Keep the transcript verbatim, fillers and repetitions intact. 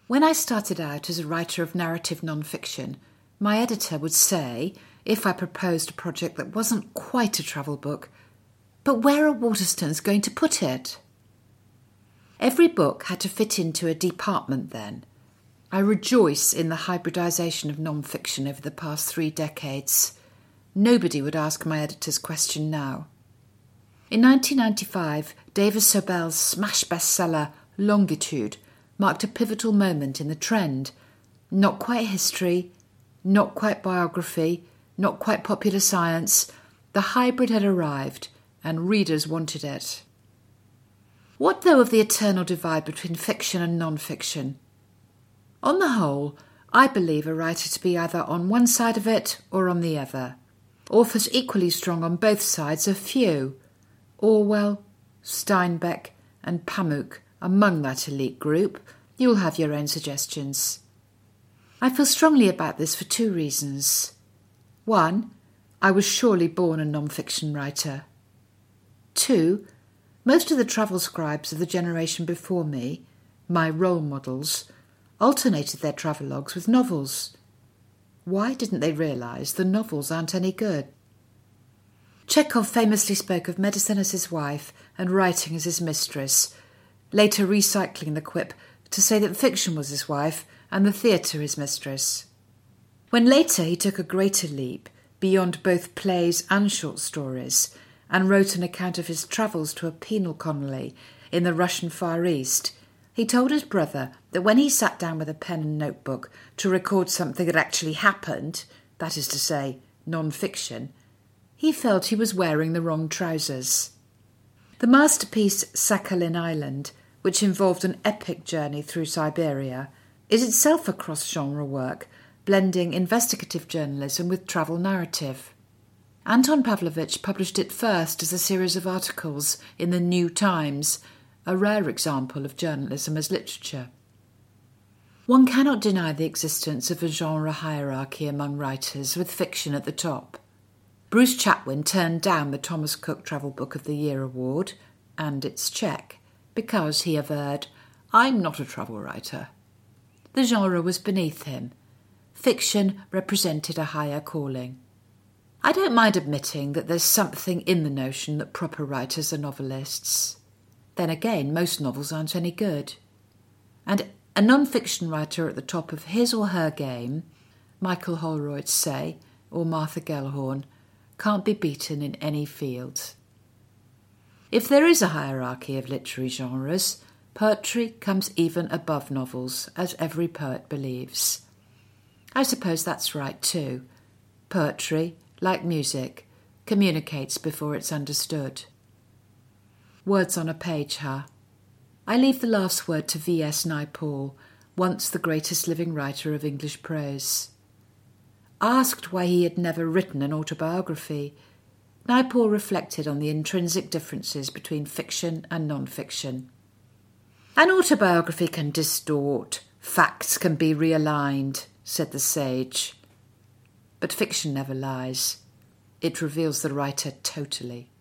When I started out as a writer of narrative non-fiction, my editor would say, if I proposed a project that wasn't quite a travel book, "But where are Waterstones going to put it?" Every book had to fit into a department then. I rejoice in the hybridisation of non-fiction over the past three decades. Nobody would ask my editor's question now. In nineteen ninety-five, Davis Sobel's smash bestseller Longitude marked a pivotal moment in the trend. Not quite history, not quite biography, not quite popular science. The hybrid had arrived, and readers wanted it. What, though, of the eternal divide between fiction and non-fiction? On the whole, I believe a writer to be either on one side of it or on the other. Authors equally strong on both sides are few. Orwell, Steinbeck and Pamuk among that elite group. You'll have your own suggestions. I feel strongly about this for two reasons. One, I was surely born a non-fiction writer. Two, most of the travel scribes of the generation before me, my role models, alternated their travelogues with novels. Why didn't they realise the novels aren't any good? Chekhov famously spoke of medicine as his wife and writing as his mistress, later recycling the quip to say that fiction was his wife and the theatre his mistress. When later he took a greater leap beyond both plays and short stories and wrote an account of his travels to a penal colony in the Russian Far East, he told his brother that when he sat down with a pen and notebook to record something that actually happened, that is to say, non-fiction, he felt he was wearing the wrong trousers. The masterpiece Sakhalin Island, which involved an epic journey through Siberia, is itself a cross-genre work, blending investigative journalism with travel narrative. Anton Pavlovich published it first as a series of articles in the New Times, a rare example of journalism as literature. One cannot deny the existence of a genre hierarchy among writers, with fiction at the top. Bruce Chatwin turned down the Thomas Cook Travel Book of the Year award, and its cheque, because, he averred, "I'm not a travel writer." The genre was beneath him. Fiction represented a higher calling. I don't mind admitting that there's something in the notion that proper writers are novelists. Then again, most novels aren't any good. And a non-fiction writer at the top of his or her game, Michael Holroyd, say, or Martha Gellhorn, can't be beaten in any field. If there is a hierarchy of literary genres, poetry comes even above novels, as every poet believes. I suppose that's right too. Poetry, like music, communicates before it's understood. Words on a page, huh? I leave the last word to V S Naipaul, once the greatest living writer of English prose. Asked why he had never written an autobiography, Naipaul reflected on the intrinsic differences between fiction and non-fiction. An autobiography can distort, facts can be realigned, said the sage. But fiction never lies. It reveals the writer totally.